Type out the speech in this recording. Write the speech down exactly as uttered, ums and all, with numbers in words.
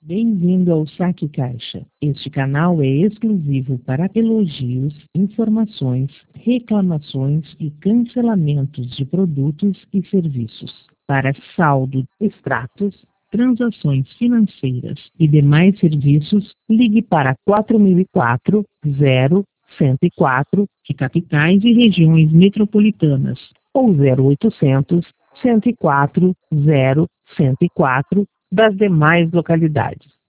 Bem-vindo ao Saque Caixa. Este canal é exclusivo para elogios, informações, reclamações e cancelamentos de produtos e serviços. Para saldo, extratos, transações financeiras e demais serviços, ligue para quatro mil e quatro, zero, cento e quatro, de capitais e regiões metropolitanas, ou zero oitocentos, cento e quatro, zero, cento e quatro, das demais localidades.